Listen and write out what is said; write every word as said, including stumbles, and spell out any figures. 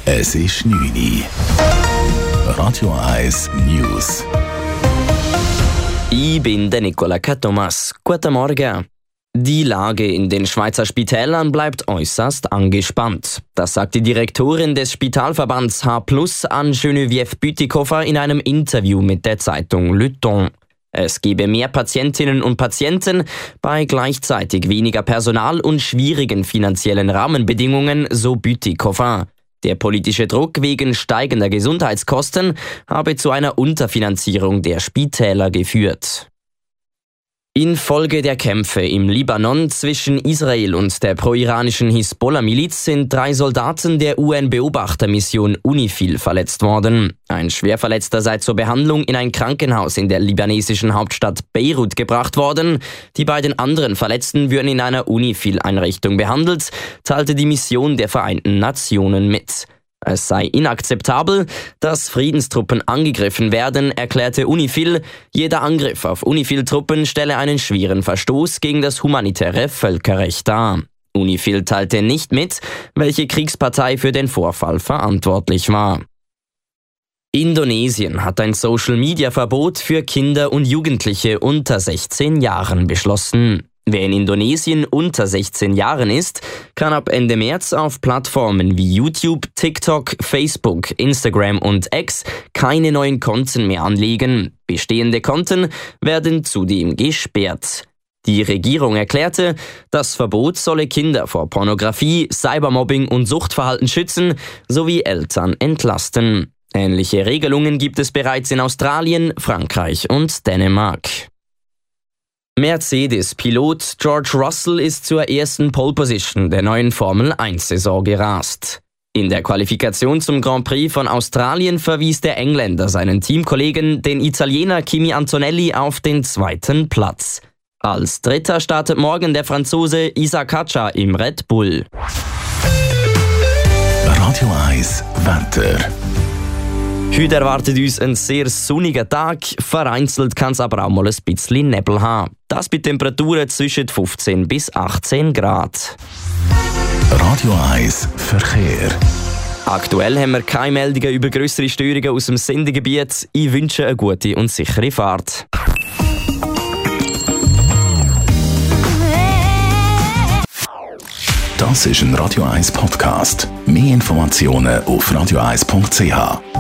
Es ist neun Uhr. Radio eins News. Ich bin der Nicola Thomas. Guten Morgen. Die Lage in den Schweizer Spitälern bleibt äußerst angespannt. Das sagt die Direktorin des Spitalverbands H plus an Geneviève Bütikofer in einem Interview mit der Zeitung Le Temps. Es gebe mehr Patientinnen und Patienten bei gleichzeitig weniger Personal und schwierigen finanziellen Rahmenbedingungen, so Bütikofer. Der politische Druck wegen steigender Gesundheitskosten habe zu einer Unterfinanzierung der Spitäler geführt. Infolge der Kämpfe im Libanon zwischen Israel und der pro-iranischen Hisbollah-Miliz sind drei Soldaten der U N-Beobachtermission UNIFIL verletzt worden. Ein Schwerverletzter sei zur Behandlung in ein Krankenhaus in der libanesischen Hauptstadt Beirut gebracht worden. Die beiden anderen Verletzten würden in einer UNIFIL-Einrichtung behandelt, teilte die Mission der Vereinten Nationen mit. Es sei inakzeptabel, dass Friedenstruppen angegriffen werden, erklärte UNIFIL. Jeder Angriff auf UNIFIL-Truppen stelle einen schweren Verstoß gegen das humanitäre Völkerrecht dar. UNIFIL teilte nicht mit, welche Kriegspartei für den Vorfall verantwortlich war. Indonesien hat ein Social-Media-Verbot für Kinder und Jugendliche unter sechzehn Jahren beschlossen. Wer in Indonesien unter sechzehn Jahren ist, kann ab Ende März auf Plattformen wie YouTube, TikTok, Facebook, Instagram und X keine neuen Konten mehr anlegen. Bestehende Konten werden zudem gesperrt. Die Regierung erklärte, das Verbot solle Kinder vor Pornografie, Cybermobbing und Suchtverhalten schützen sowie Eltern entlasten. Ähnliche Regelungen gibt es bereits in Australien, Frankreich und Dänemark. Mercedes-Pilot George Russell ist zur ersten Pole Position der neuen Formel eins Saison gerast. In der Qualifikation zum Grand Prix von Australien verwies der Engländer seinen Teamkollegen, den Italiener Kimi Antonelli, auf den zweiten Platz. Als Dritter startet morgen der Franzose Isa Kacha im Red Bull. Radio eins Wetter. Heute erwartet uns ein sehr sonniger Tag, vereinzelt kann es aber auch mal ein bisschen Nebel haben. Das bei Temperaturen zwischen fünfzehn bis achtzehn Grad. Radio eins Verkehr. Aktuell haben wir keine Meldungen über grössere Störungen aus dem Sendegebiet. Ich wünsche eine gute und sichere Fahrt. Das ist ein Radio eins Podcast. Mehr Informationen auf radio eins punkt c h.